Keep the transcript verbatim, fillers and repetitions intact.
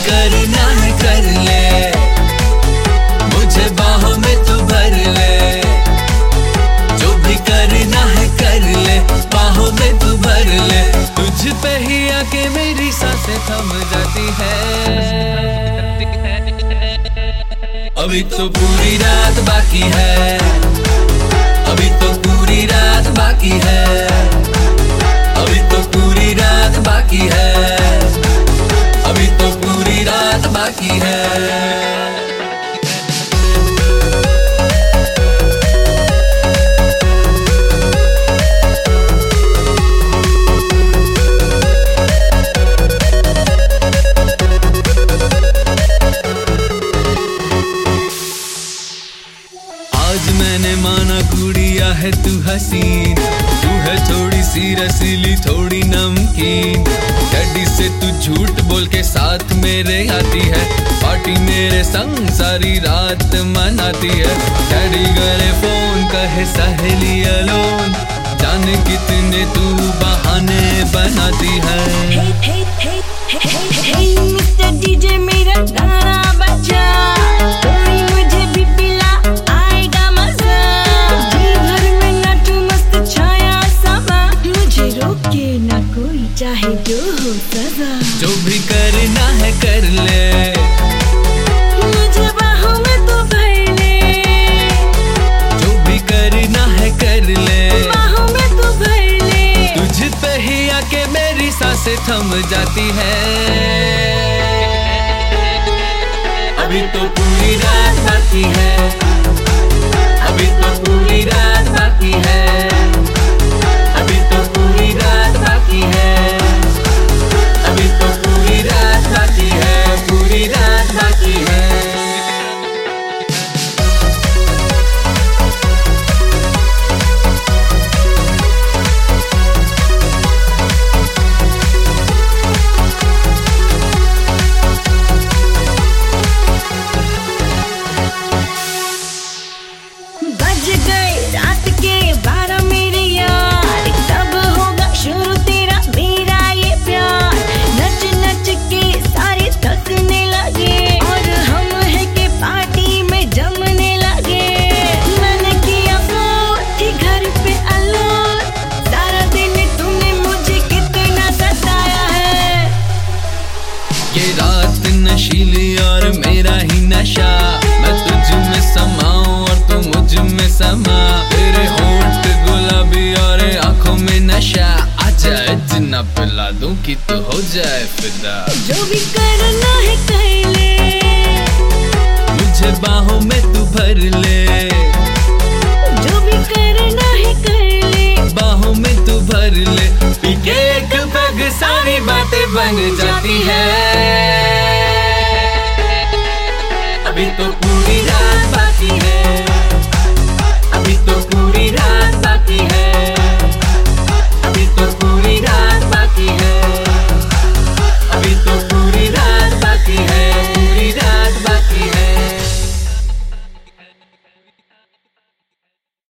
करना है कर ले, मुझे बाहों में तू भर ले। जो भी करना है कर ले, बाहों में तू भर ले। तुझ पे ही आके मेरी सांसें थम जाती है। अभी तो पूरी रात बाकी है, अभी तो पूरी रात बाकी है, अभी तो पूरी रात बाकी है, अभी तो पूरी रात बाकी है। आज मैंने माना गुड़िया है तू हसीन, तू है थोड़ी सी रसीली थोड़ी नमकीन। डैडी से तू झूठ बोल के साथ मेरे आती है, पार्टी मेरे संग सारी रात मनाती है। डैडी करे फोन कहे सहेली अलोन, जाने कितने तू बहाने बनाती है। Hey, hey, hey, hey, hey, hey, mister DJ मेरा गाना बजा, कोई मुझे भी पिला आएगा मजा। जी भर में नाचू मस्त छाया समा, मुझे रोके ना कोई चाहे जो हो सजा। जो भी करना है कर ले, मुझे बाहों में तू भर ले। जो भी करना है कर ले, बाहों में तू भर ले। तुझ पे ही आके मेरी सांसें थम जाती है। अभी तो पूरी रात बाकी है, अभी तो पूरी रात बाकी है, अभी तो पूरी रात बाकी है, अभी तो पूरी रात बाकी है, पूरी रात बाकी है। बज गए रात के बारह मेरे यार, तब होगा शुरू तेरा मेरा ये प्यार। नच नच के सारे थकने लगे, और हम है के पार्टी में जमने लगे। मैंने किया फोन थी घर पे अलोन, सारा दिन तुमने मुझे कितना सताया है। ये रात नशीली और मेरा ही नशा, मैं तुझ में समाऊं और तू मुझ में समा। तेरे होंठ गुलाबी और आंखों में नशा, आजा इतना पिला दूं कि तू हो जाए फिदा। जो भी करना है कर ले, मुझे बाहों में तू भर ले। जो भी करना है कर ले। बाहों में तू भर ले, पी के एक पैग सारी बातें बन जाती है। अभी तो